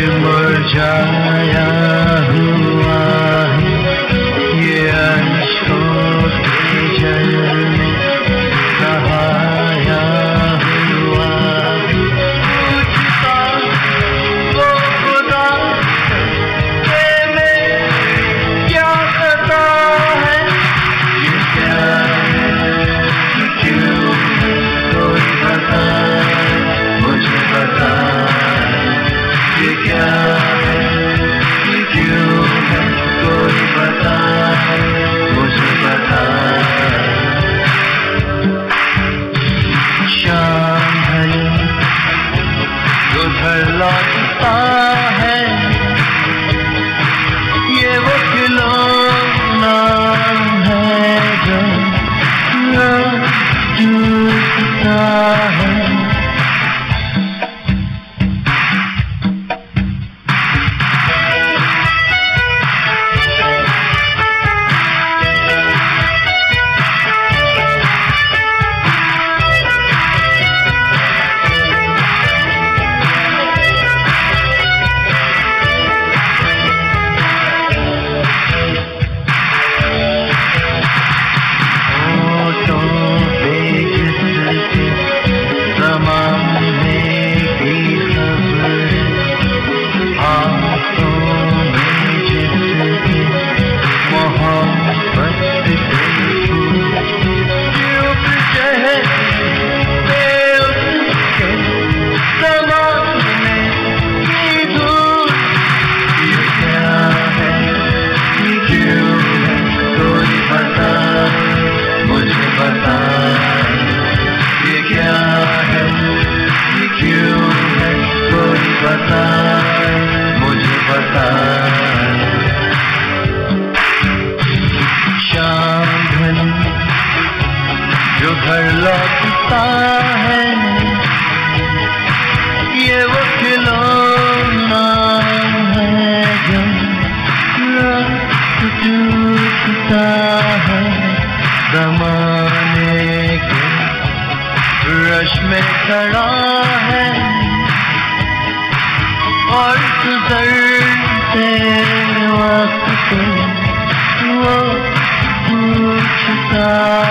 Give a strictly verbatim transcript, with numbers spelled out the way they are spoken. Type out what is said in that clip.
मुरझाया हुआ है ये अश्कों के जल में सहाया हुआ। पूछता वो खुदा के में क्या पता है ये क्या है कि क्यों कोई बताए मुझे बताए ये क्या है कि क्यों है कोई बताए मुझे बताए। शाम ढली जो घर लौटता है ये वो खिलौना है जो टूटता है। जो घर लौटता है ये वो खिलौना है जो टूटता है। ज़माने के रश में खड़ा है और गुज़रते वक्त वो पूछता